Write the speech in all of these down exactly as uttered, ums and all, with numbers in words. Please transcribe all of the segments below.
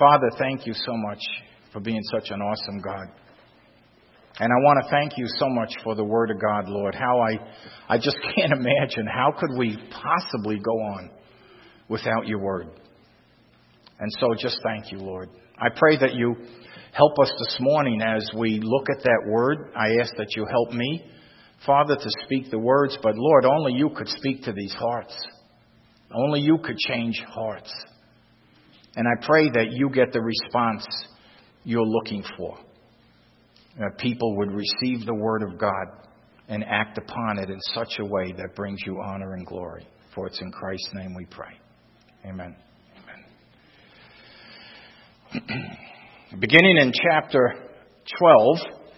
Father, thank you so much for being such an awesome God. And I want to thank you so much for the Word of God, Lord. How I, I just can't imagine how could we possibly go on without your Word. And so just thank you, Lord. I pray that you help us this morning as we look at that Word. I ask that you help me, Father, to speak the words. But Lord, only you could speak to these hearts. Only you could change hearts. And I pray that you get the response you're looking for. That people would receive the Word of God and act upon it in such a way that brings you honor and glory. For it's in Christ's name we pray. Amen. Amen. Beginning in chapter twelve,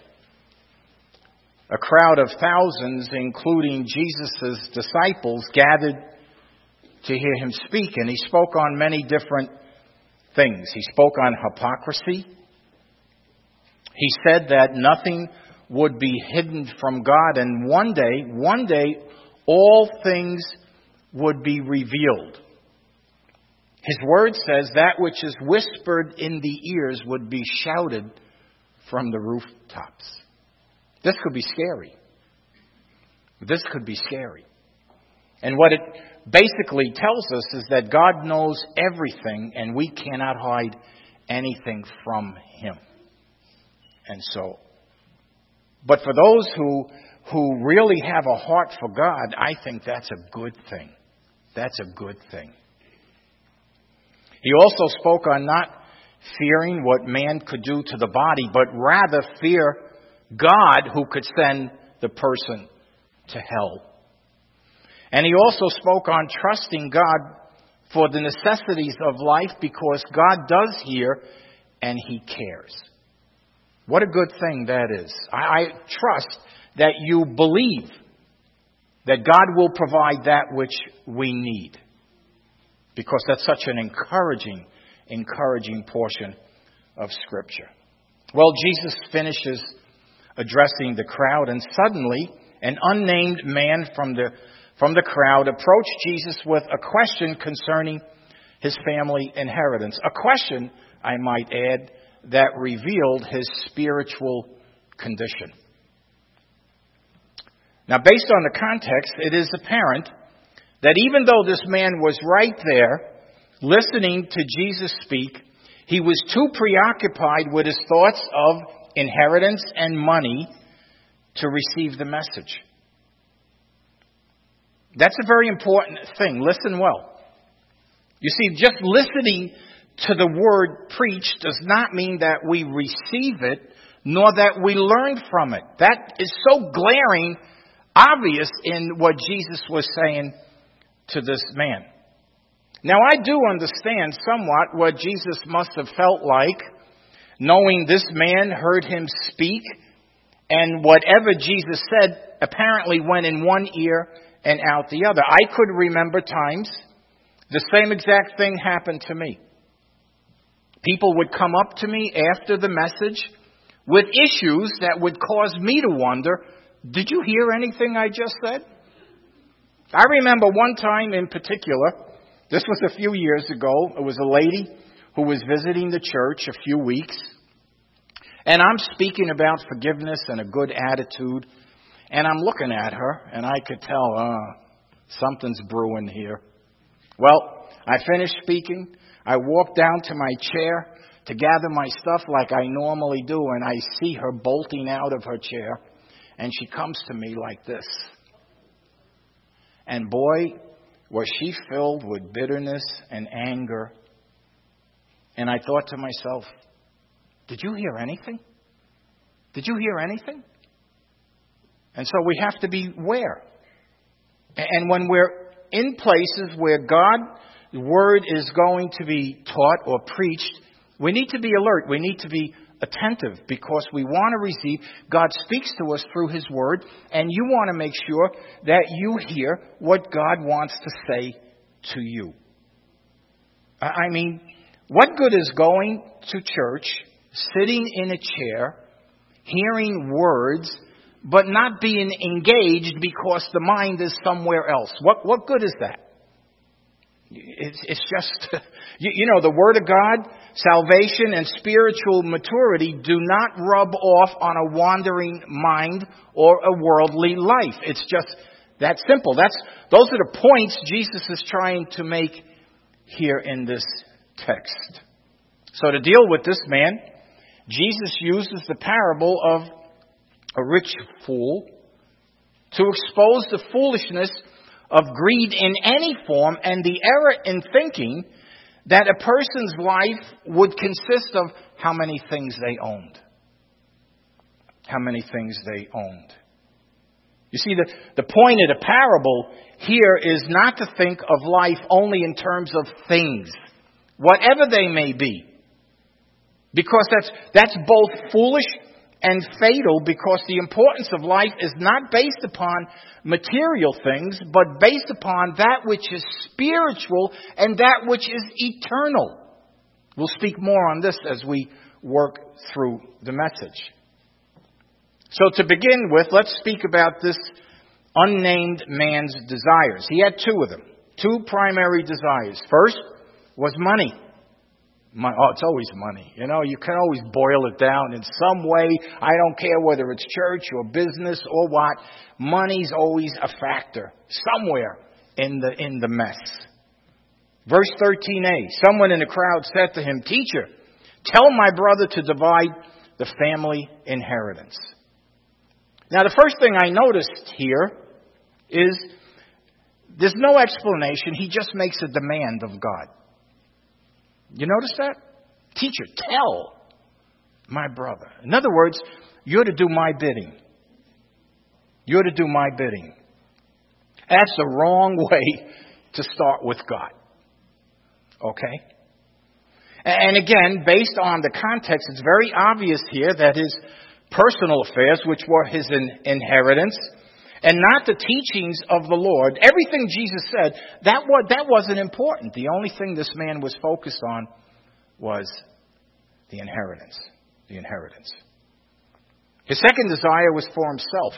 a crowd of thousands, including Jesus' disciples, gathered to hear him speak. And he spoke on many different things. He spoke on hypocrisy. He said that nothing would be hidden from God, and one day, one day, all things would be revealed. His word says that which is whispered in the ears would be shouted from the rooftops. This could be scary. This could be scary. And what it basically tells us is that God knows everything, and we cannot hide anything from him. And so, but for those who who really have a heart for God, I think that's a good thing. That's a good thing. He also spoke on not fearing what man could do to the body, but rather fear God who could send the person to hell. And he also spoke on trusting God for the necessities of life because God does hear and he cares. What a good thing that is. I, I trust that you believe that God will provide that which we need. Because that's such an encouraging, encouraging portion of Scripture. Well, Jesus finishes addressing the crowd, and suddenly an unnamed man from the, from the crowd approached Jesus with a question concerning his family inheritance. A question, I might add, that revealed his spiritual condition. Now, based on the context, it is apparent that even though this man was right there listening to Jesus speak, he was too preoccupied with his thoughts of inheritance and money to receive the message. That's a very important thing. Listen well. You see, just listening to the word preached does not mean that we receive it, nor that we learn from it. That is so glaring, obvious in what Jesus was saying to this man. Now, I do understand somewhat what Jesus must have felt like, knowing this man heard him speak, and whatever Jesus said apparently went in one ear and out the other. I could remember times the same exact thing happened to me. People would come up to me after the message with issues that would cause me to wonder, did you hear anything I just said? I remember one time in particular, this was a few years ago, it was a lady who was visiting the church a few weeks, and I'm speaking about forgiveness and a good attitude, and I'm looking at her, and I could tell, uh, something's brewing here. Well, I finished speaking. I walked down to my chair to gather my stuff like I normally do, and I see her bolting out of her chair, and she comes to me like this. And boy, was she filled with bitterness and anger. And I thought to myself, did you hear anything? Did you hear anything? And so we have to beware. And when we're in places where God's word is going to be taught or preached, we need to be alert. We need to be attentive because we want to receive. God speaks to us through his word, and you want to make sure that you hear what God wants to say to you. I mean, what good is going to church, sitting in a chair, hearing words, but not being engaged because the mind is somewhere else? What, what good is that? It's, it's just, you, you know, the Word of God, salvation and spiritual maturity do not rub off on a wandering mind or a worldly life. It's just that simple. That's, those are the points Jesus is trying to make here in this text. So to deal with this man, Jesus uses the parable of a rich fool to expose the foolishness of greed in any form and the error in thinking that a person's life would consist of how many things they owned. How many things they owned. You see, the, the point of the parable here is not to think of life only in terms of things, whatever they may be. Because that's, that's both foolish and fatal, because the importance of life is not based upon material things, but based upon that which is spiritual and that which is eternal. We'll speak more on this as we work through the message. So to begin with, let's speak about this unnamed man's desires. He had two of them, two primary desires. First was money. Money. Oh, it's always money. You know, you can always boil it down in some way. I don't care whether it's church or business or what. Money's always a factor somewhere in the in the mess. Verse thirteen a, someone in the crowd said to him, "Teacher, tell my brother to divide the family inheritance." Now, the first thing I noticed here is there's no explanation. He just makes a demand of God. You notice that? Teacher, tell my brother. In other words, you're to do my bidding. You're to do my bidding. That's the wrong way to start with God. Okay? And again, based on the context, it's very obvious here that his personal affairs, which were his inheritance, and not the teachings of the Lord, everything Jesus said, that was, that wasn't important. The only thing this man was focused on was the inheritance. The inheritance. His second desire was for himself.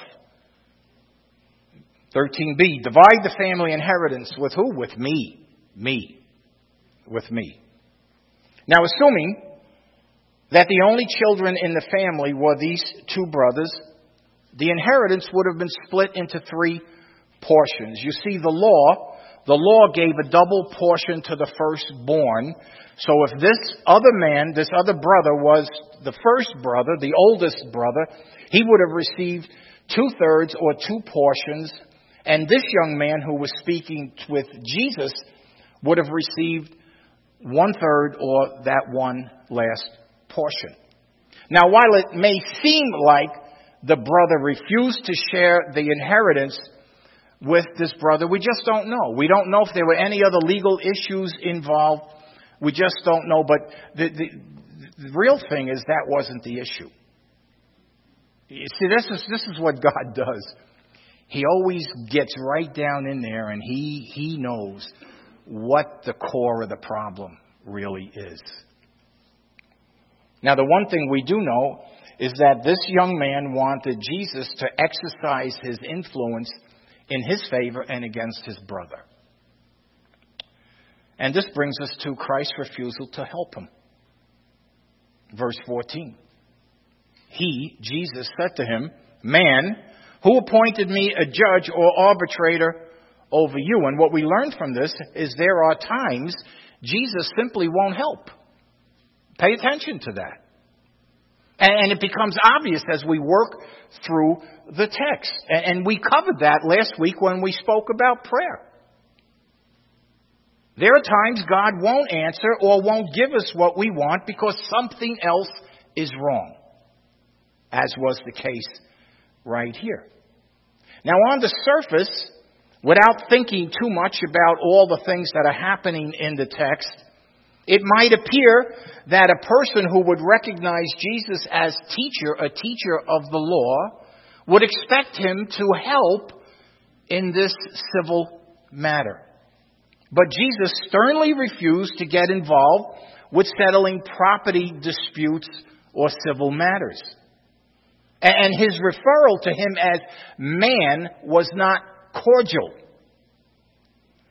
thirteen b, divide the family inheritance with who? With me. Me. With me. Now, assuming that the only children in the family were these two brothers, the inheritance would have been split into three portions. You see, the law, the law gave a double portion to the firstborn. So if this other man, this other brother was the first brother, the oldest brother, he would have received two-thirds or two portions. And this young man who was speaking with Jesus would have received one-third or that one last portion. Now, while it may seem like the brother refused to share the inheritance with this brother, we just don't know. We don't know if there were any other legal issues involved. We just don't know. But the, the, the real thing is that wasn't the issue. You see, this is, this is what God does. He always gets right down in there, and he, he knows what the core of the problem really is. Now, the one thing we do know is that this young man wanted Jesus to exercise his influence in his favor and against his brother. And this brings us to Christ's refusal to help him. Verse fourteen. He, Jesus, said to him, "Man, who appointed me a judge or arbitrator over you?" And what we learn from this is there are times Jesus simply won't help. Pay attention to that. And it becomes obvious as we work through the text. And we covered that last week when we spoke about prayer. There are times God won't answer or won't give us what we want because something else is wrong, as was the case right here. Now, on the surface, without thinking too much about all the things that are happening in the text, it might appear that a person who would recognize Jesus as teacher, a teacher of the law, would expect him to help in this civil matter. But Jesus sternly refused to get involved with settling property disputes or civil matters. And his referral to him as man was not cordial.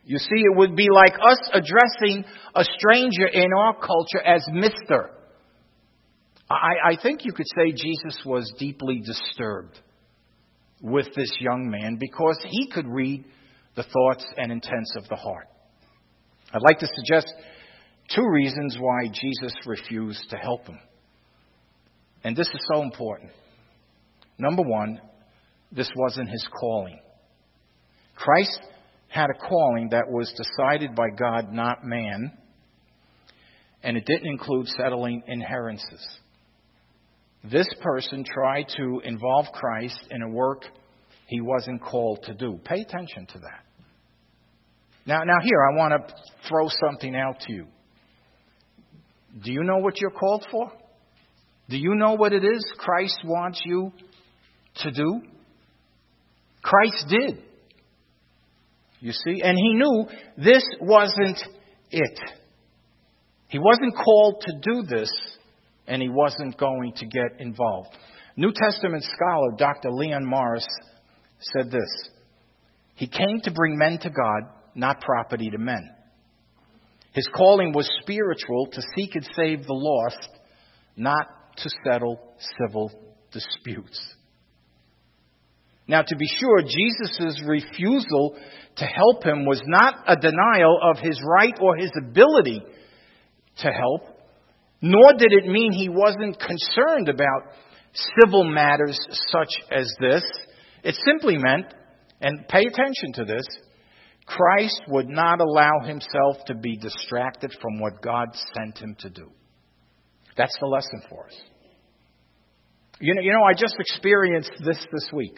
You see, it would be like us addressing a stranger in our culture as Mister I, I think you could say Jesus was deeply disturbed with this young man because he could read the thoughts and intents of the heart. I'd like to suggest two reasons why Jesus refused to help him. And this is so important. Number one, this wasn't his calling. Christ had a calling that was decided by God, not man, and it didn't include settling inheritances. This person tried to involve Christ in a work he wasn't called to do. Pay attention to that. Now, now here, I want to throw something out to you. Do you know what you're called for? Do you know what it is Christ wants you to do? Christ did. You see? And he knew this wasn't it. He wasn't called to do this, and he wasn't going to get involved. New Testament scholar Doctor Leon Morris said this: he came to bring men to God, not property to men. His calling was spiritual, to seek and save the lost, not to settle civil disputes. Now, to be sure, Jesus' refusal to help him was not a denial of his right or his ability to help, nor did it mean he wasn't concerned about civil matters such as this. It simply meant, and pay attention to this, Christ would not allow himself to be distracted from what God sent him to do. That's the lesson for us. You know, you know, I just experienced this this week.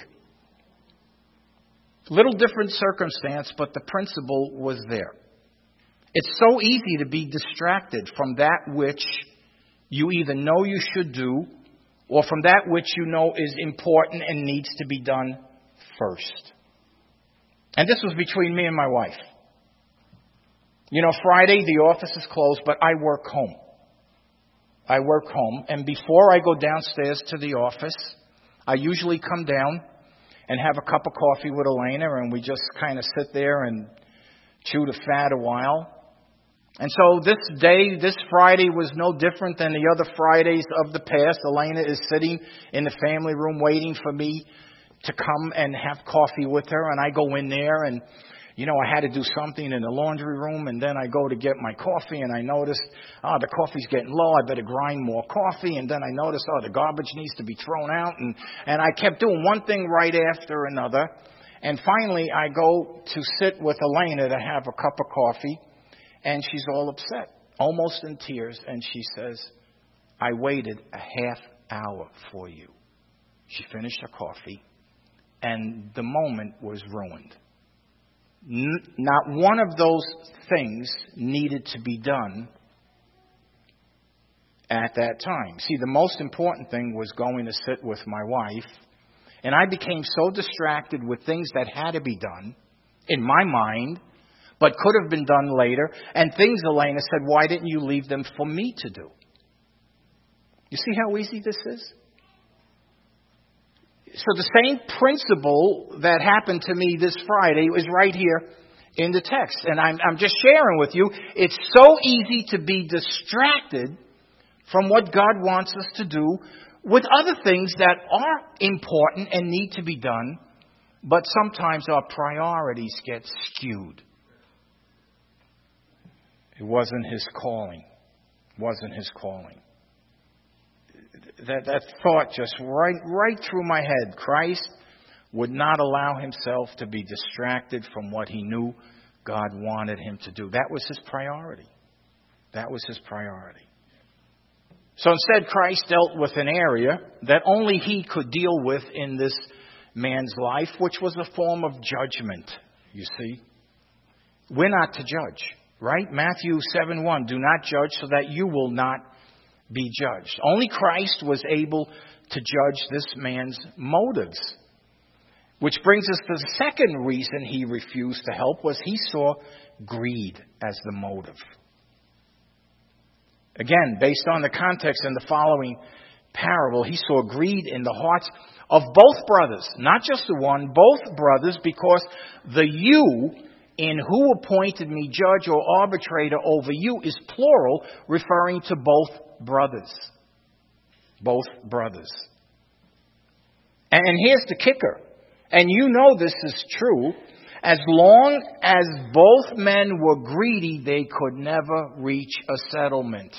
Little different circumstance, but the principle was there. It's so easy to be distracted from that which you either know you should do or from that which you know is important and needs to be done first. And this was between me and my wife. You know, Friday the office is closed, but I work home. I work home, and before I go downstairs to the office, I usually come down and have a cup of coffee with Elena, and we just kind of sit there and chew the fat a while. And so this day, this Friday, was no different than the other Fridays of the past. Elena is sitting in the family room waiting for me to come and have coffee with her, and I go in there, and you know, I had to do something in the laundry room, and then I go to get my coffee, and I noticed, oh, the coffee's getting low. I better grind more coffee. And then I noticed, oh, the garbage needs to be thrown out. And, and I kept doing one thing right after another. And finally, I go to sit with Elena to have a cup of coffee, and she's all upset, almost in tears. And she says, I waited a half hour for you. She finished her coffee, and the moment was ruined. Not one of those things needed to be done at that time. See, the most important thing was going to sit with my wife, and I became so distracted with things that had to be done in my mind, but could have been done later, and things Elena said, why didn't you leave them for me to do? You see how easy this is? So the same principle that happened to me this Friday is right here in the text. And I'm, I'm just sharing with you, it's so easy to be distracted from what God wants us to do with other things that are important and need to be done, but sometimes our priorities get skewed. It wasn't his calling. It wasn't his calling. That, that thought just right, right through my head. Christ would not allow himself to be distracted from what he knew God wanted him to do. That was his priority. That was his priority. So instead, Christ dealt with an area that only he could deal with in this man's life, which was a form of judgment, you see. We're not to judge, right? Matthew seven one, do not judge so that you will not be judged. Only Christ was able to judge this man's motives. Which brings us to the second reason he refused to help, was he saw greed as the motive. Again, based on the context in the following parable, he saw greed in the hearts of both brothers, not just the one, both brothers, because the you in who appointed me judge or arbitrator over you is plural, referring to both brothers. Both brothers. And here's the kicker. And you know this is true. As long as both men were greedy, they could never reach a settlement.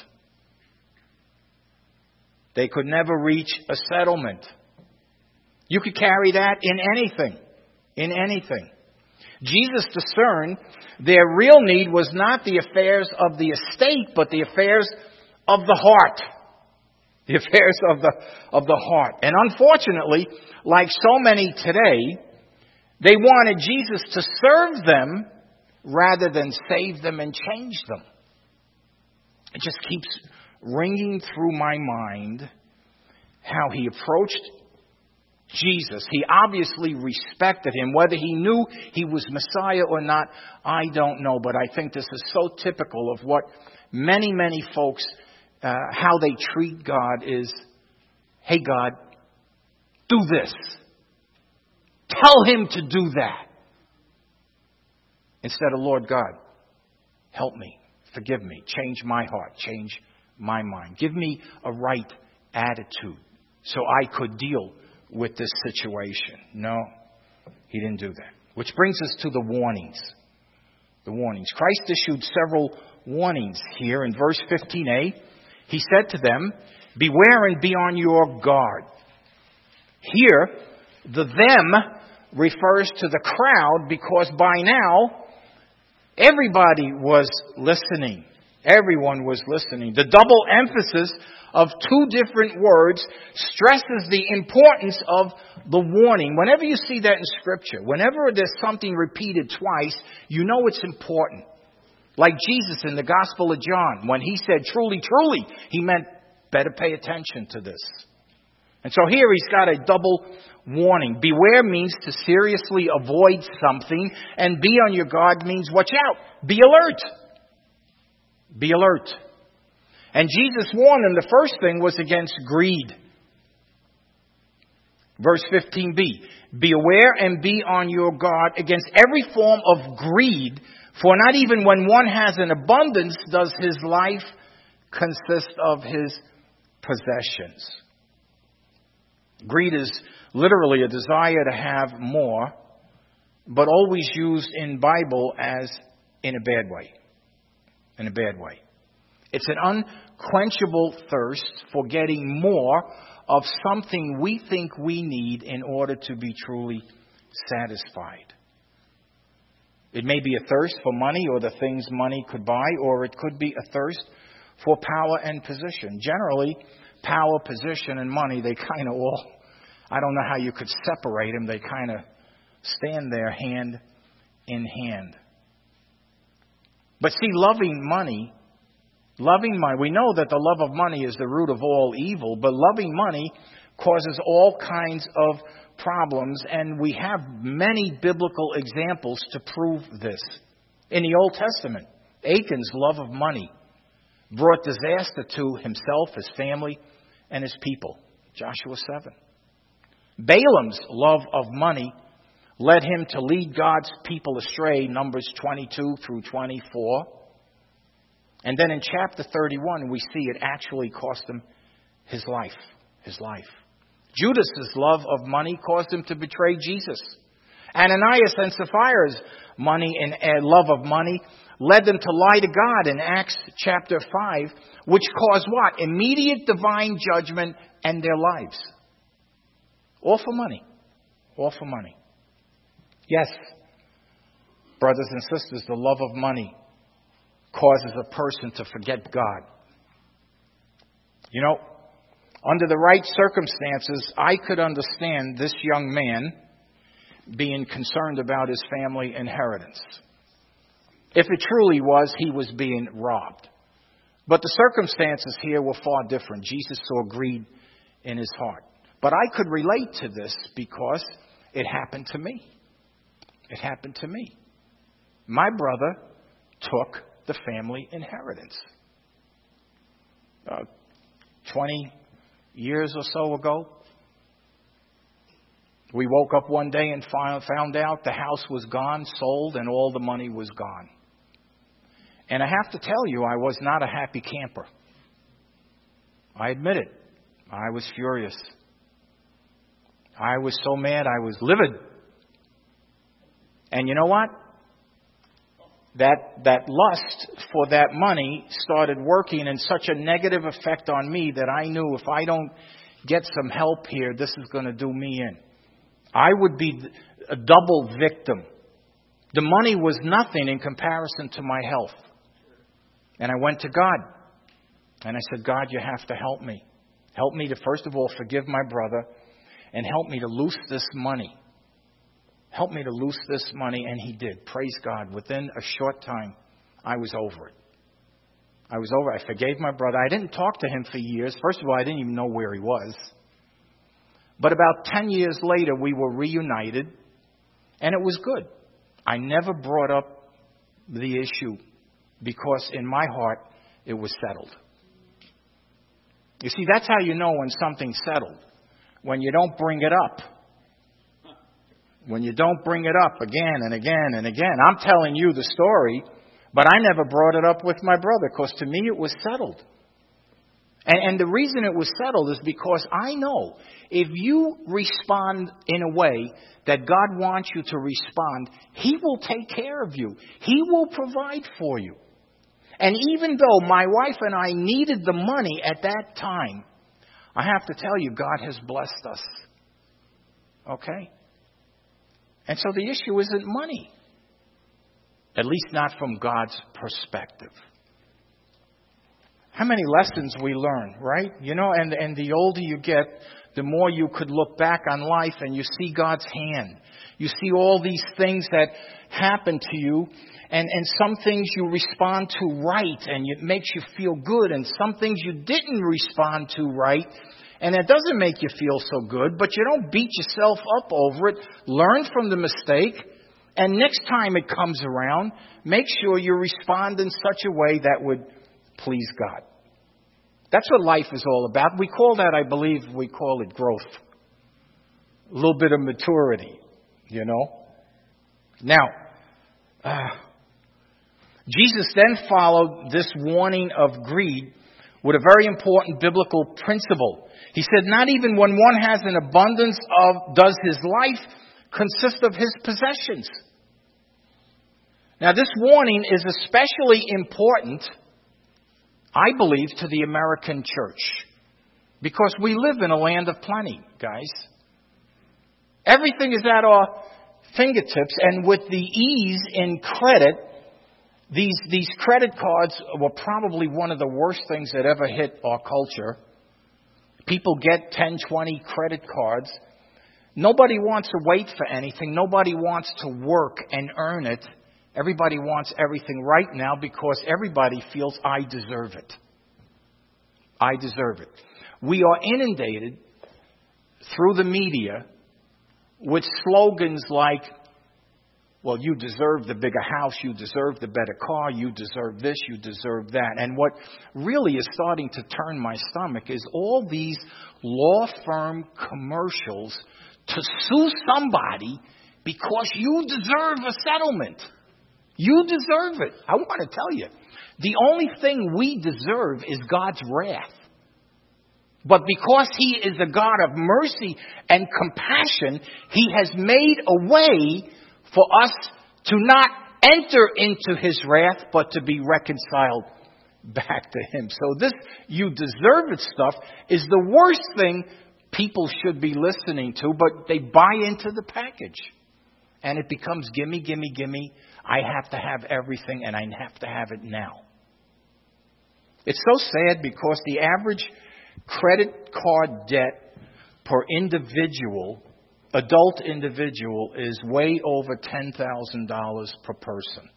They could never reach a settlement. You could carry that in anything. In anything. Jesus discerned their real need was not the affairs of the estate, but the affairs of the heart. The affairs of the, of the heart. And unfortunately, like so many today, they wanted Jesus to serve them rather than save them and change them. It just keeps ringing through my mind how he approached Jesus. He obviously respected him. Whether he knew he was Messiah or not, I don't know. But I think this is so typical of what many, many folks, uh, how they treat God is, hey, God, do this. Tell him to do that. Instead of, Lord God, help me, forgive me, change my heart, change my mind. Give me a right attitude so I could deal with this situation. No, he didn't do that. Which brings us to the warnings. The warnings. Christ issued several warnings here. In verse fifteen a, he said to them, beware and be on your guard. Here, the them refers to the crowd because by now, everybody was listening. Everyone was listening. The double emphasis of two different words stresses the importance of the warning. Whenever you see that in Scripture, whenever there's something repeated twice, you know it's important. Like Jesus in the Gospel of John, when he said, truly, truly, he meant better pay attention to this. And so here he's got a double warning. Beware means to seriously avoid something, and be on your guard means watch out. Be alert. Be alert. And Jesus warned them. The first thing was against greed. Verse fifteen b. Be aware and be on your guard against every form of greed, for not even when one has an abundance does his life consist of his possessions. Greed is literally a desire to have more, but always used in Bible as in a bad way. In a bad way. It's an unquenchable thirst for getting more of something we think we need in order to be truly satisfied. It may be a thirst for money or the things money could buy, or it could be a thirst for power and position. Generally, power, position, and money, they kind of all, I don't know how you could separate them. They kind of stand there hand in hand. But see, loving money, loving money, we know that the love of money is the root of all evil, but loving money causes all kinds of problems, and we have many biblical examples to prove this. In the Old Testament, Achan's love of money brought disaster to himself, his family, and his people. Joshua seven. Balaam's love of money led him to lead God's people astray, Numbers twenty-two through twenty-four. And then in chapter thirty-one, we see it actually cost him his life. His life. Judas's love of money caused him to betray Jesus. Ananias and Sapphira's money and uh, love of money led them to lie to God in Acts chapter five, which caused what? Immediate divine judgment and their lives. All for money. All for money. Yes, brothers and sisters, the love of money causes a person to forget God. You know, under the right circumstances, I could understand this young man being concerned about his family inheritance. If it truly was, he was being robbed. But the circumstances here were far different. Jesus saw greed in his heart. But I could relate to this because it happened to me. It happened to me. My brother took the family inheritance. Uh, twenty years or so ago, We woke up one day and found out the house was gone, sold, and all the money was gone. And I have to tell you, I was not a happy camper. I admit it. I was furious. I was so mad, I was livid. And you know what? That that lust for that money started working in such a negative effect on me that I knew if I don't get some help here, this is going to do me in. I would be a double victim. The money was nothing in comparison to my health. And I went to God. And I said, God, you have to help me. Help me to, first of all, forgive my brother. And help me to loose this money. Help me to loose this money. And he did. Praise God. Within a short time, I was over it. I was over it. I forgave my brother. I didn't talk to him for years. First of all, I didn't even know where he was. But about ten years later, we were reunited. And it was good. I never brought up the issue because in my heart, it was settled. You see, that's how you know when something's settled. When you don't bring it up. When you don't bring it up again and again and again. I'm telling you the story, but I never brought it up with my brother because to me it was settled. And, and the reason it was settled is because I know if you respond in a way that God wants you to respond, He will take care of you. He will provide for you. And even though my wife and I needed the money at that time, I have to tell you, God has blessed us. Okay? And so the issue isn't money. At least not from God's perspective. How many lessons we learn, right? You know, and, and the older you get, the more you could look back on life and you see God's hand. You see all these things that happen to you. And, and some things you respond to right and it makes you feel good. And some things you didn't respond to right. And it doesn't make you feel so good. But you don't beat yourself up over it. Learn from the mistake. And next time it comes around, make sure you respond in such a way that would please God. That's what life is all about. We call that, I believe, we call it growth. A little bit of maturity, you know. Now, uh, Jesus then followed this warning of greed with a very important biblical principle. He said, not even when one has an abundance of, does his life consist of his possessions. Now, this warning is especially important, I believe, to the American church. Because we live in a land of plenty, guys. Everything is at our fingertips. And with the ease in credit, these, these credit cards were probably one of the worst things that ever hit our culture. People get ten, twenty credit cards. Nobody wants to wait for anything. Nobody wants to work and earn it. Everybody wants everything right now because everybody feels I deserve it. I deserve it. We are inundated through the media with slogans like, well, you deserve the bigger house, you deserve the better car, you deserve this, you deserve that. And what really is starting to turn my stomach is all these law firm commercials to sue somebody because you deserve a settlement. You deserve it. I want to tell you, the only thing we deserve is God's wrath. But because He is a God of mercy and compassion, He has made a way for us to not enter into His wrath, but to be reconciled back to Him. So this you deserve it stuff is the worst thing people should be listening to, but they buy into the package. And it becomes gimme, gimme, gimme. I have to have everything and I have to have it now. It's so sad because the average credit card debt per individual, adult individual, is way over ten thousand dollars per person.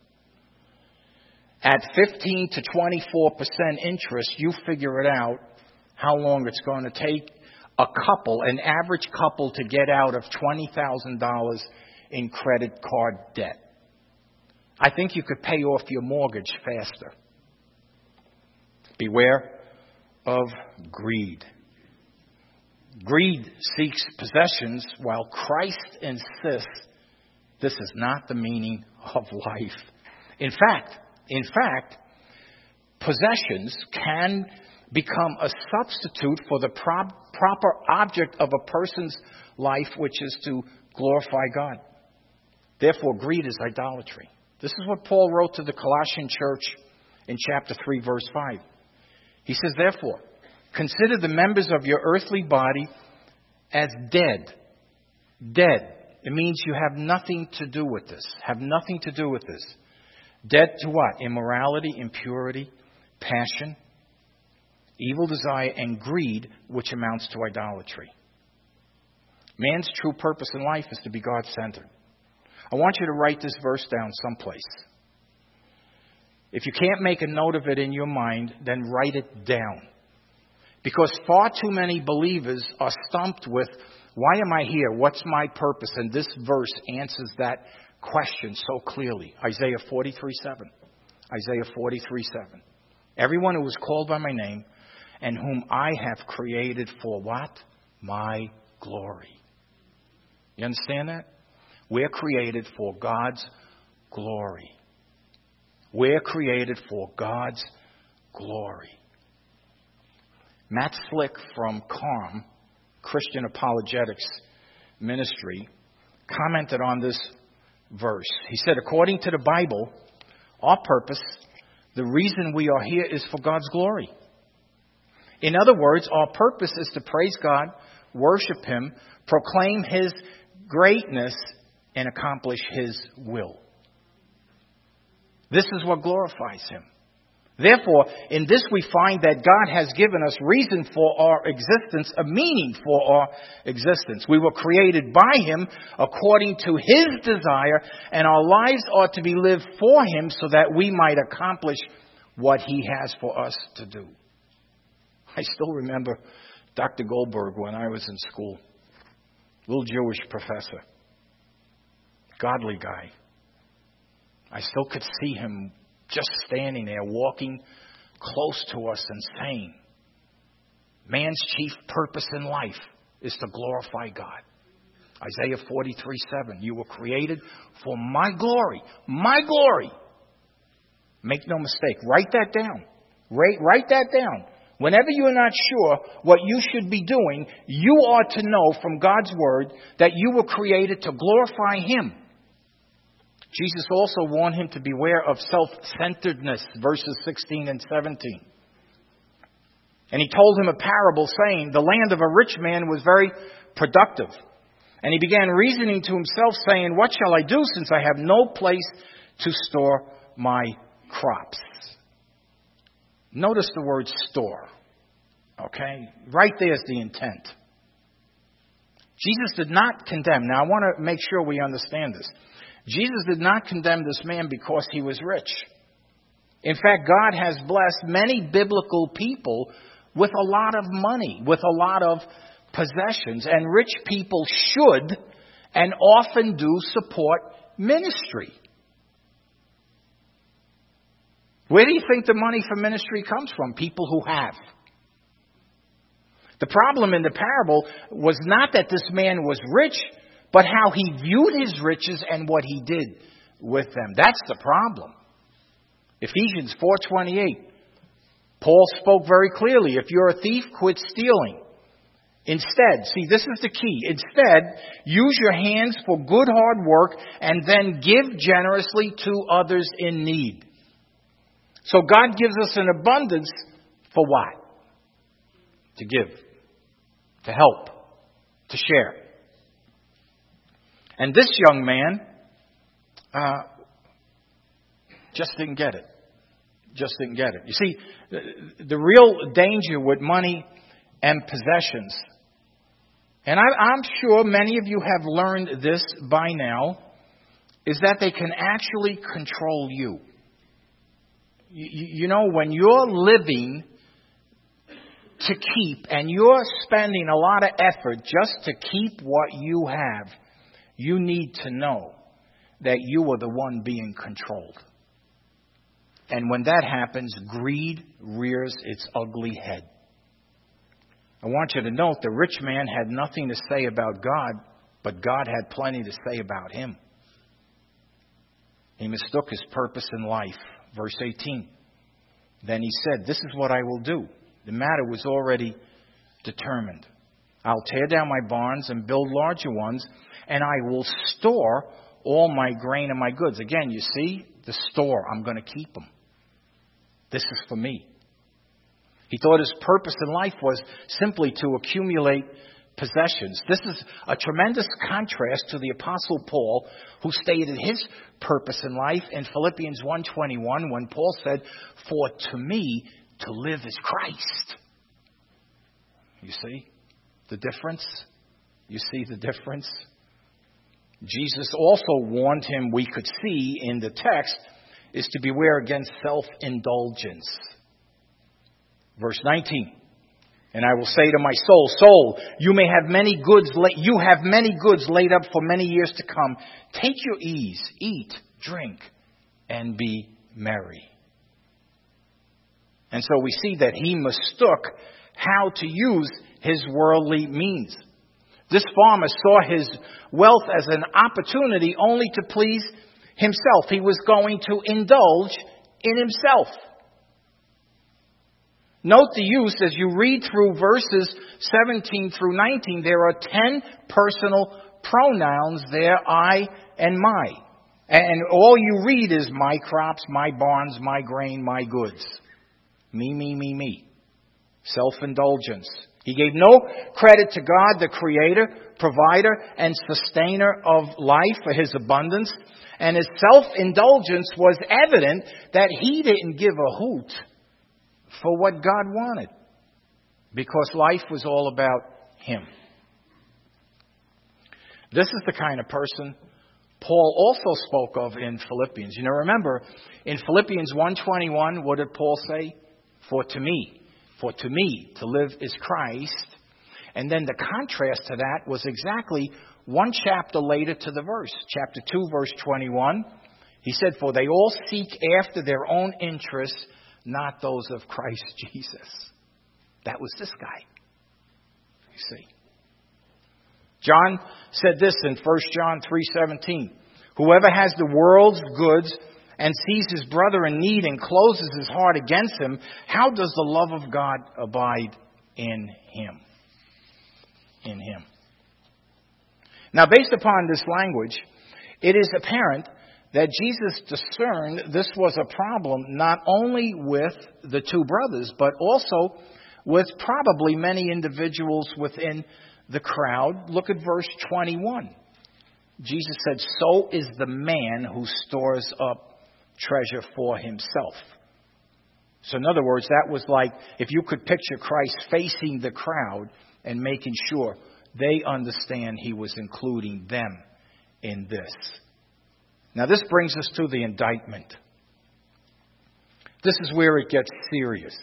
At fifteen to twenty-four percent interest, you figure it out how long it's going to take a couple, an average couple, to get out of twenty thousand dollars in credit card debt. I think you could pay off your mortgage faster. Beware of greed. Greed seeks possessions, while Christ insists this is not the meaning of life. In fact, in fact, possessions can become a substitute for the pro- proper object of a person's life, which is to glorify God. Therefore, greed is idolatry. This is what Paul wrote to the Colossian church in chapter three, verse five. He says, therefore, consider the members of your earthly body as dead. Dead. It means you have nothing to do with this. Have nothing to do with this. Dead to what? Immorality, impurity, passion, evil desire, and greed, which amounts to idolatry. Man's true purpose in life is to be God-centered. I want you to write this verse down someplace. If you can't make a note of it in your mind, then write it down. Because far too many believers are stumped with, why am I here? What's my purpose? And this verse answers that question so clearly. Isaiah forty-three seven. Isaiah forty-three seven. Everyone who is called by my name and whom I have created for what? My glory. You understand that? We're created for God's glory. We're created for God's glory. Matt Slick from C A R M, Christian Apologetics Ministry, commented on this verse. He said, according to the Bible, our purpose, the reason we are here is for God's glory. In other words, our purpose is to praise God, worship Him, proclaim His greatness, and accomplish His will. This is what glorifies Him. Therefore, in this we find that God has given us reason for our existence, a meaning for our existence. We were created by Him according to His desire, and our lives ought to be lived for Him so that we might accomplish what He has for us to do. I still remember Doctor Goldberg when I was in school. Little Jewish professor. Godly guy. I still could see him just standing there, walking close to us and saying, man's chief purpose in life is to glorify God. Isaiah forty-three seven. You were created for my glory. My glory. Make no mistake. Write that down. Write, write that down. Whenever you are not sure what you should be doing, you ought to know from God's Word that you were created to glorify Him. Jesus also warned him to beware of self-centeredness, verses sixteen and seventeen. And he told him a parable saying, the land of a rich man was very productive. And he began reasoning to himself, saying, what shall I do since I have no place to store my crops? Notice the word store. Okay? Right there's the intent. Jesus did not condemn. Now I want to make sure we understand this. Jesus did not condemn this man because he was rich. In fact, God has blessed many biblical people with a lot of money, with a lot of possessions. And rich people should and often do support ministry. Where do you think the money for ministry comes from? People who have. The problem in the parable was not that this man was rich, but how he viewed his riches and what he did with them. That's the problem. Ephesians four twenty-eight. Paul spoke very clearly. If you're a thief, quit stealing. Instead, see, this is the key. Instead, use your hands for good hard work and then give generously to others in need. So God gives us an abundance for what? To give. To help. To share. And this young man uh, just didn't get it. Just didn't get it. You see, the, the real danger with money and possessions, and I, I'm sure many of you have learned this by now, is that they can actually control you. You, you know, when you're living to keep and you're spending a lot of effort just to keep what you have, you need to know that you are the one being controlled. And when that happens, greed rears its ugly head. I want you to note the rich man had nothing to say about God, but God had plenty to say about him. He mistook his purpose in life. Verse eighteen. Then he said, this is what I will do. The matter was already determined. I'll tear down my barns and build larger ones, and I will store all my grain and my goods. Again, you see, the store, I'm going to keep them. This is for me. He thought his purpose in life was simply to accumulate possessions. This is a tremendous contrast to the Apostle Paul, who stated his purpose in life in Philippians one twenty-one, when Paul said, for to me to live is Christ. You see the difference? You see the difference? Jesus also warned him, we could see in the text, is to beware against self-indulgence. Verse nineteen. And I will say to my soul, soul, you may have many goods, la- you have many goods laid up for many years to come. Take your ease, eat, drink, and be merry. And so we see that he mistook how to use his worldly means. This farmer saw his wealth as an opportunity only to please himself. He was going to indulge in himself. Note the use as you read through verses seventeen through nineteen. There are ten personal pronouns there, I and my. And all you read is my crops, my barns, my grain, my goods. Me, me, me, me. Self-indulgence. He gave no credit to God, the Creator, provider, and sustainer of life for his abundance. And his self-indulgence was evident that he didn't give a hoot for what God wanted, because life was all about him. This is the kind of person Paul also spoke of in Philippians. You know, remember, in Philippians one twenty-one, what did Paul say? For to me, for to me to live is Christ. And then the contrast to that was exactly one chapter later to the verse. Chapter two, verse twenty-one. He said, for they all seek after their own interests, not those of Christ Jesus. That was this guy. You see. John said this in First John three seventeen. Whoever has the world's goods and sees his brother in need and closes his heart against him, how does the love of God abide in him? In him. Now, based upon this language, it is apparent that Jesus discerned this was a problem not only with the two brothers, but also with probably many individuals within the crowd. Look at verse twenty-one. Jesus said, so is the man who stores up treasure for himself. So in other words, that was like if you could picture Christ facing the crowd and making sure they understand he was including them in this. Now, this brings us to the indictment. This is where it gets serious.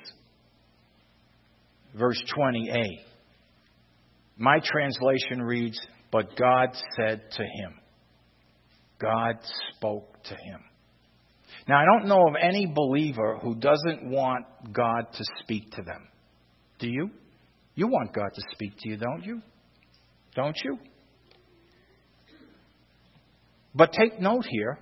Verse twenty a. My translation reads, but God said to him. God spoke to him. Now, I don't know of any believer who doesn't want God to speak to them. Do you? You want God to speak to you, don't you? Don't you? But take note here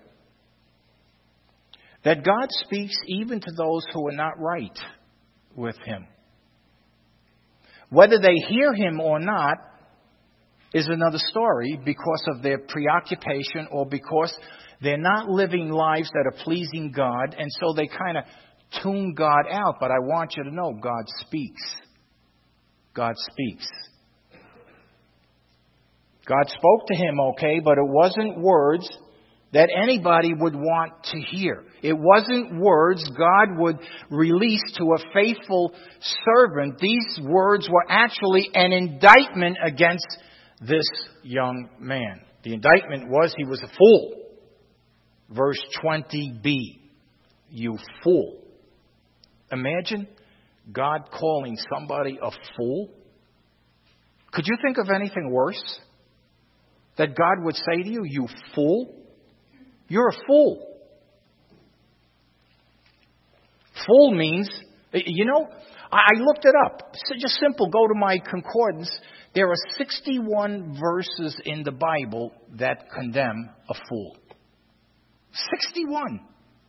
that God speaks even to those who are not right with him. Whether they hear him or not is another story, because of their preoccupation or because they're not living lives that are pleasing God, and so they kind of tune God out. But I want you to know, God speaks. God speaks. God spoke to him, okay, but it wasn't words that anybody would want to hear. It wasn't words God would release to a faithful servant. These words were actually an indictment against this young man. The indictment was he was a fool. Verse twenty b. You fool. Imagine God calling somebody a fool. Could you think of anything worse? That God would say to you, you fool? You're a fool. Fool means You know, I looked it up. So just simple, go to my concordance. There are sixty-one verses in the Bible that condemn a fool. sixty-one.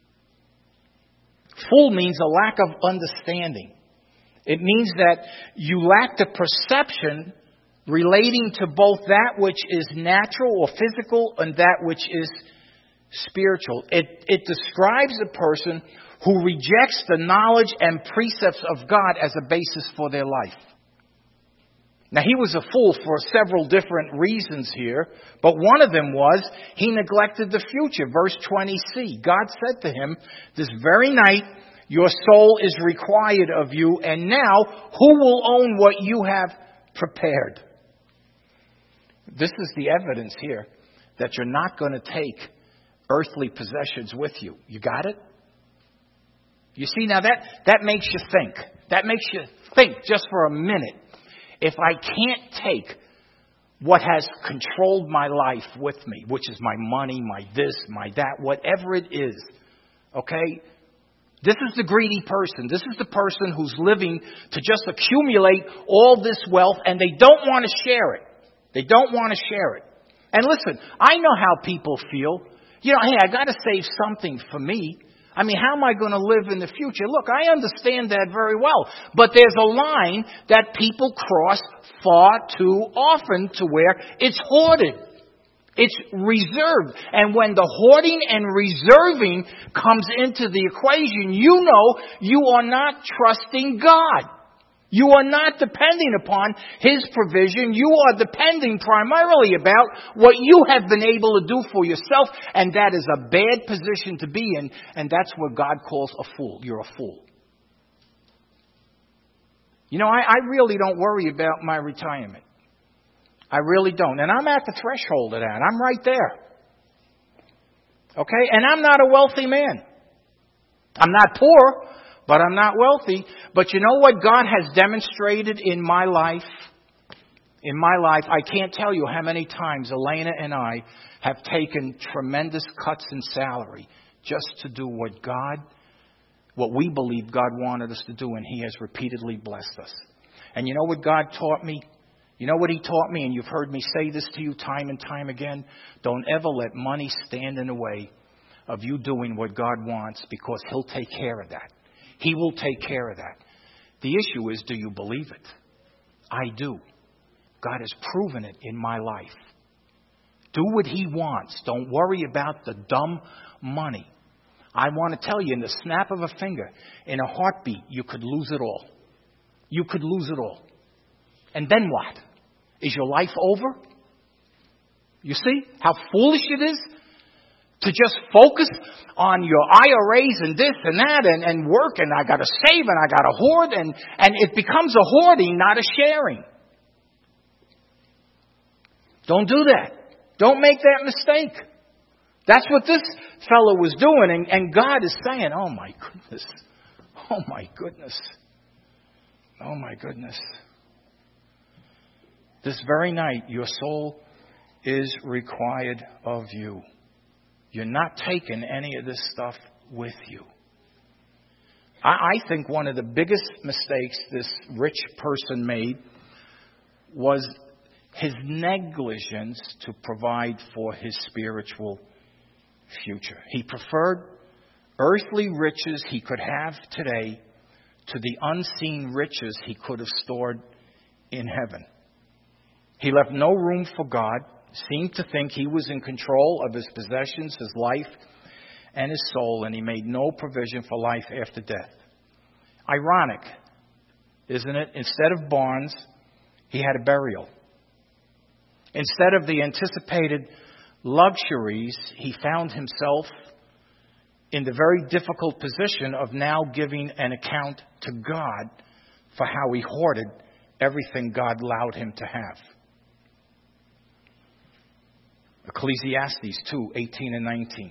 Fool means a lack of understanding. It means that you lack the perception relating to both that which is natural or physical and that which is spiritual. It, it describes a person who rejects the knowledge and precepts of God as a basis for their life. Now, he was a fool for several different reasons here, but one of them was he neglected the future. Verse twenty c, God said to him, this very night your soul is required of you, and now who will own what you have prepared? This is the evidence here that you're not going to take earthly possessions with you. You got it? You see, now that, that makes you think. That makes you think just for a minute. If I can't take what has controlled my life with me, which is my money, my this, my that, whatever it is, okay? This is the greedy person. This is the person who's living to just accumulate all this wealth, and they don't want to share it. They don't want to share it. And listen, I know how people feel. You know, hey, I got to save something for me. I mean, how am I going to live in the future? Look, I understand that very well. But there's a line that people cross far too often to where it's hoarded. It's reserved. And when the hoarding and reserving comes into the equation, you know you are not trusting God. You are not depending upon His provision. You are depending primarily about what you have been able to do for yourself. And that is a bad position to be in. And that's what God calls a fool. You're a fool. You know, I, I really don't worry about my retirement. I really don't. And I'm at the threshold of that. I'm right there. Okay? And I'm not a wealthy man. I'm not poor. But I'm not wealthy. But you know what God has demonstrated in my life? In my life, I can't tell you how many times Elena and I have taken tremendous cuts in salary just to do what God, what we believe God wanted us to do, and He has repeatedly blessed us. And you know what God taught me? You know what He taught me? And you've heard me say this to you time and time again. Don't ever let money stand in the way of you doing what God wants, because He'll take care of that. He will take care of that. The issue is, do you believe it? I do. God has proven it in my life. Do what He wants. Don't worry about the dumb money. I want to tell you, in the snap of a finger, in a heartbeat, you could lose it all. You could lose it all. And then what? Is your life over? You see how foolish it is? To just focus on your I R As and this and that and, and work and I got to save and I got to hoard and, and it becomes a hoarding, not a sharing. Don't do that. Don't make that mistake. That's what this fellow was doing, and, and God is saying, oh my goodness, oh my goodness, oh my goodness. This very night your soul is required of you. You're not taking any of this stuff with you. I, I think one of the biggest mistakes this rich person made was his negligence to provide for his spiritual future. He preferred earthly riches he could have today to the unseen riches he could have stored in heaven. He left no room for God. Seemed to think he was in control of his possessions, his life, and his soul, and he made no provision for life after death. Ironic, isn't it? Instead of barns, he had a burial. Instead of the anticipated luxuries, he found himself in the very difficult position of now giving an account to God for how he hoarded everything God allowed him to have. Ecclesiastes two, eighteen and nineteen.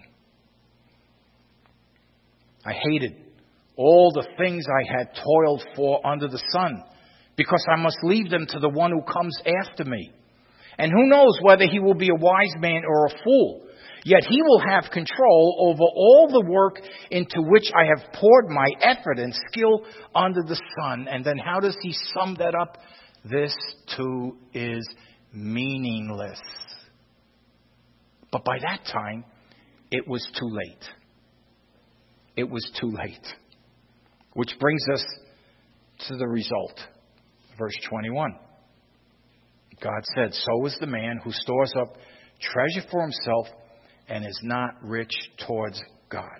I hated all the things I had toiled for under the sun, because I must leave them to the one who comes after me. And who knows whether he will be a wise man or a fool. Yet he will have control over all the work into which I have poured my effort and skill under the sun. And then how does he sum that up? This too is meaningless. But by that time, it was too late. It was too late. Which brings us to the result. Verse twenty-one. God said, so is the man who stores up treasure for himself and is not rich towards God.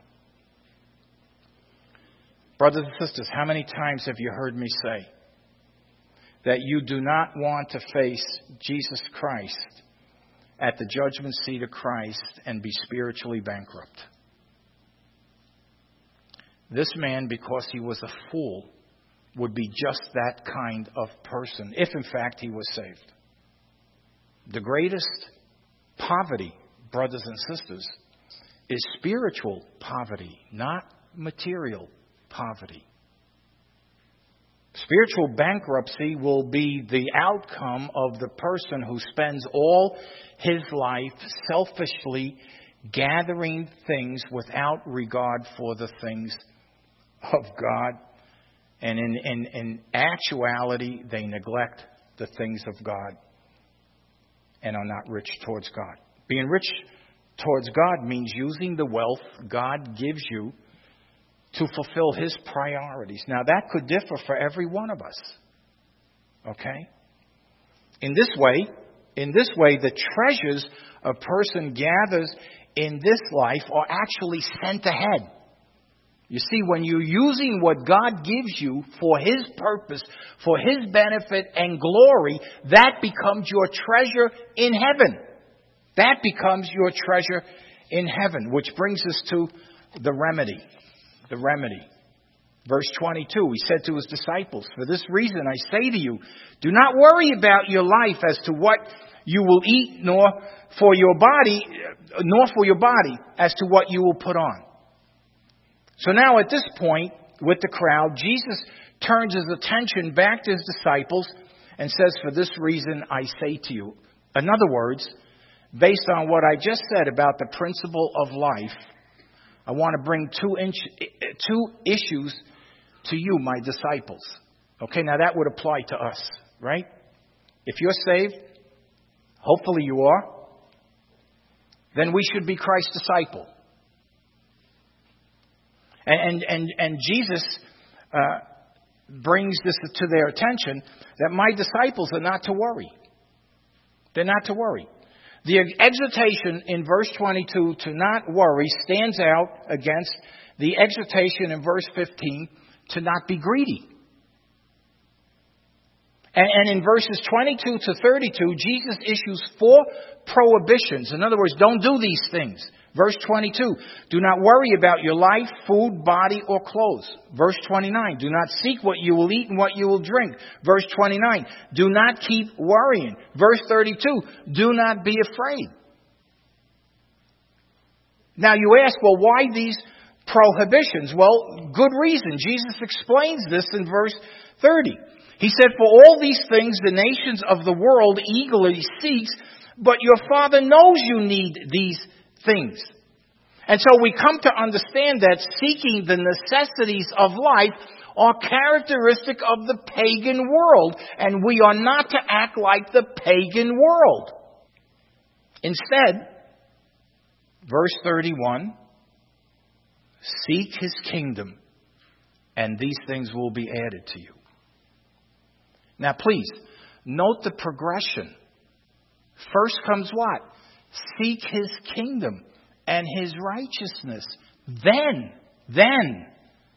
Brothers and sisters, how many times have you heard me say that you do not want to face Jesus Christ at the judgment seat of Christ and be spiritually bankrupt? This man, because he was a fool, would be just that kind of person, if in fact he was saved. The greatest poverty, brothers and sisters, is spiritual poverty, not material poverty. Spiritual bankruptcy will be the outcome of the person who spends all his life selfishly gathering things without regard for the things of God. And in, in, in actuality, they neglect the things of God and are not rich towards God. Being rich towards God means using the wealth God gives you to fulfill His priorities. Now, that could differ for every one of us. Okay? In this way, in this way, the treasures a person gathers in this life are actually sent ahead. You see, when you're using what God gives you for His purpose, for His benefit and glory, that becomes your treasure in heaven. That becomes your treasure in heaven, which brings us to the remedy. The remedy. Verse twenty-two, He said to His disciples, for this reason I say to you, do not worry about your life as to what you will eat, nor for your body, nor for your body as to what you will put on. So now at this point, with the crowd, Jesus turns His attention back to His disciples and says, for this reason I say to you. In other words, based on what I just said about the principle of life, I want to bring two, inch, two issues to you, my disciples. Okay, now that would apply to us, right? If you're saved, hopefully you are, then we should be Christ's disciple. And, and, and Jesus uh, brings this to their attention that my disciples are not to worry. They're not to worry. The exhortation in verse twenty-two to not worry stands out against the exhortation in verse fifteen to not be greedy. And, and in verses twenty-two to thirty-two, Jesus issues four prohibitions. In other words, don't do these things. Verse twenty-two, do not worry about your life, food, body, or clothes. Verse twenty-nine, do not seek what you will eat and what you will drink. Verse twenty-nine, do not keep worrying. Verse thirty-two, do not be afraid. Now you ask, well, why these prohibitions? Well, good reason. Jesus explains this in verse thirty. He said, for all these things the nations of the world eagerly seeks, but your Father knows you need these things. And so we come to understand that seeking the necessities of life are characteristic of the pagan world, and we are not to act like the pagan world. Instead, verse thirty-one, seek His kingdom, and these things will be added to you. Now please, note the progression. First comes what? Seek His kingdom and His righteousness. Then, then.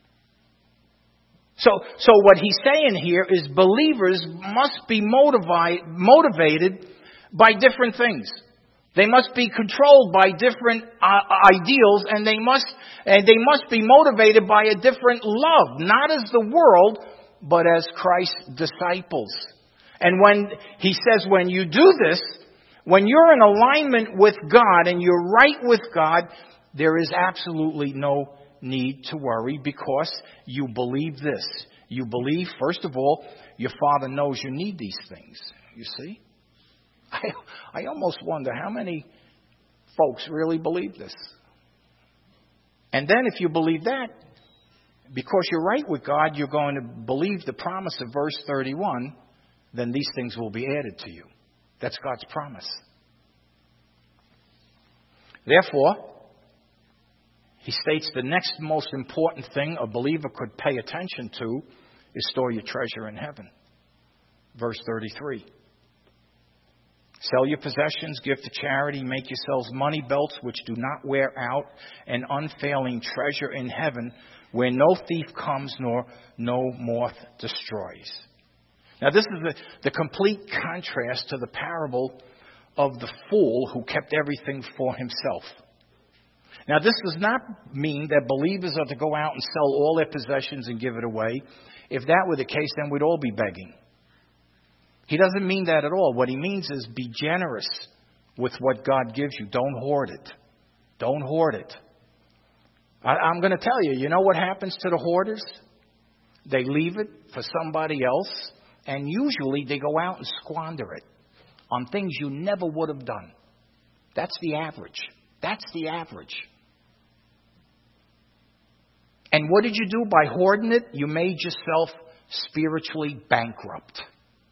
So, so what He's saying here is believers must be motivi- motivated by different things. They must be controlled by different uh, ideals, and they must, and they must be motivated by a different love, not as the world, but as Christ's disciples. And when He says, when you do this, when you're in alignment with God and you're right with God, there is absolutely no need to worry because you believe this. You believe, first of all, your Father knows you need these things. You see? I, I almost wonder how many folks really believe this. And then if you believe that, because you're right with God, you're going to believe the promise of verse thirty-one, then these things will be added to you. That's God's promise. Therefore, he states the next most important thing a believer could pay attention to is store your treasure in heaven. Verse thirty-three. Sell your possessions, give to charity, make yourselves money belts which do not wear out, an unfailing treasure in heaven where no thief comes nor no moth destroys. Now this is the, the complete contrast to the parable of the fool who kept everything for himself. Now this does not mean that believers are to go out and sell all their possessions and give it away. If that were the case, then we'd all be begging. He doesn't mean that at all. What he means is be generous with what God gives you. Don't hoard it. Don't hoard it. I, I'm going to tell you, you know what happens to the hoarders? They leave it for somebody else, and usually they go out and squander it on things you never would have done. That's the average. That's the average. And what did you do by hoarding it? You made yourself spiritually bankrupt.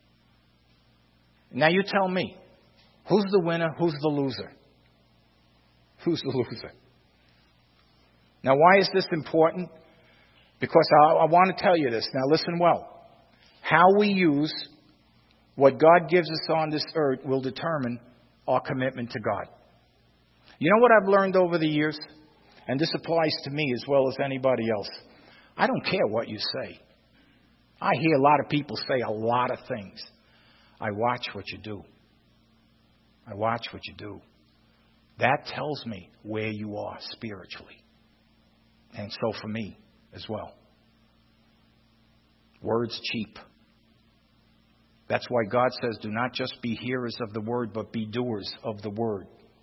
Now you tell me, who's the winner, who's the loser? Who's the loser? Now why is this important? Because I, I want to tell you this. Now listen well. How we use what God gives us on this earth will determine our commitment to God. You know what I've learned over the years? And this applies to me as well as anybody else. I don't care what you say. I hear a lot of people say a lot of things. I watch what you do. I watch what you do. That tells me where you are spiritually. And so for me as well. Words cheap. That's why God says, do not just be hearers of the word, but be doers of the word.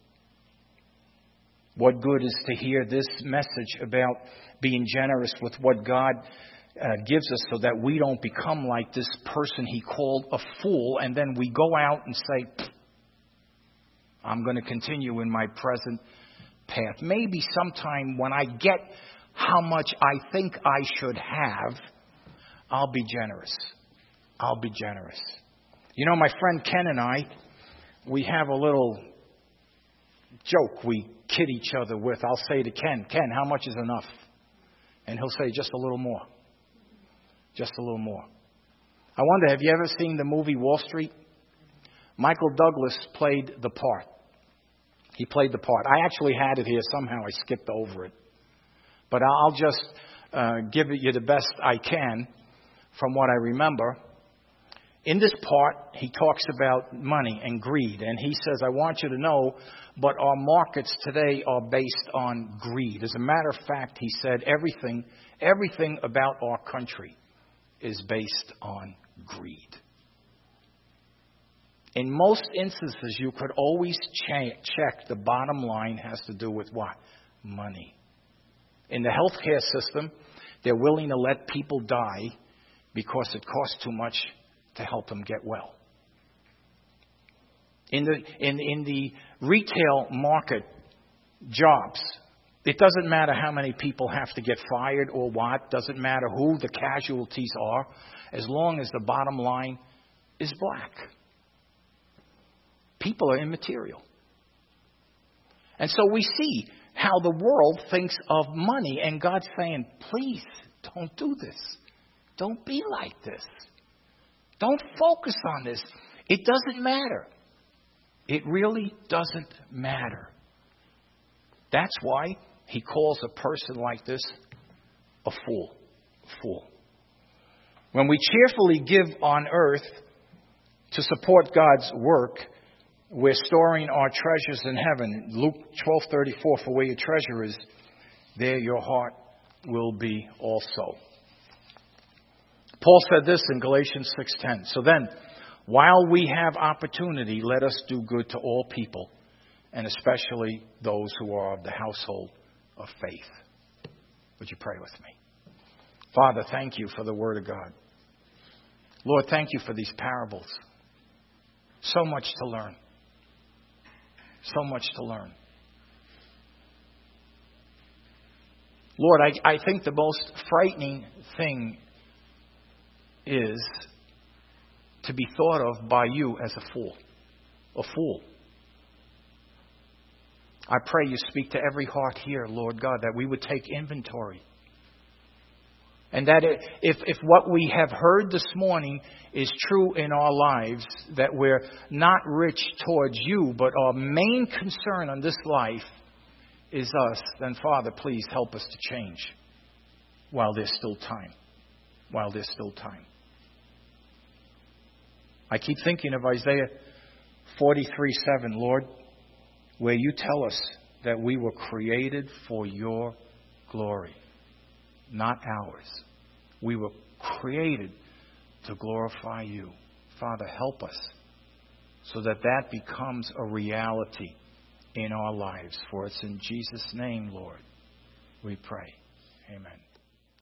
What good is to hear this message about being generous with what God uh, gives us so that we don't become like this person he called a fool, and then we go out and say, I'm going to continue in my present path. Maybe sometime when I get how much I think I should have, I'll be generous. I'll be generous. You know, my friend Ken and I, we have a little joke we kid each other with. I'll say to Ken, Ken, how much is enough? And he'll say, just a little more. Just a little more. I wonder, have you ever seen the movie Wall Street? Michael Douglas played the part. He played the part. I actually had it here. Somehow I skipped over it. But I'll just uh, give it you the best I can from what I remember. In this part, he talks about money and greed. And he says, I want you to know, but our markets today are based on greed. As a matter of fact, he said, everything, everything about our country is based on greed. In most instances, you could always check, check the bottom line has to do with what? Money. In the healthcare system, they're willing to let people die because it costs too much to help them get well. In the in in the retail market, jobs, it doesn't matter how many people have to get fired or what. Doesn't matter who the casualties are, as long as the bottom line is black. People are immaterial. And so we see how the world thinks of money, and God's saying, please don't do this. Don't be like this. Don't focus on this. It doesn't matter. It really doesn't matter. That's why he calls a person like this a fool. A fool. When we cheerfully give on earth to support God's work, we're storing our treasures in heaven. Luke twelve thirty-four, for where your treasure is, there your heart will be also. Paul said this in Galatians six ten. So then, while we have opportunity, let us do good to all people, and especially those who are of the household of faith. Would you pray with me? Father, thank you for the Word of God. Lord, thank you for these parables. So much to learn. So much to learn. Lord, I, I think the most frightening thing is to be thought of by you as a fool. A fool. I pray you speak to every heart here, Lord God, that we would take inventory. And that if, if what we have heard this morning is true in our lives, that we're not rich towards you, but our main concern on this life is us, then Father, please help us to change while there's still time. While there's still time. I keep thinking of Isaiah forty-three seven, Lord, where you tell us that we were created for your glory, not ours. We were created to glorify you. Father, help us so that that becomes a reality in our lives. For it's in Jesus' name, Lord, we pray. Amen.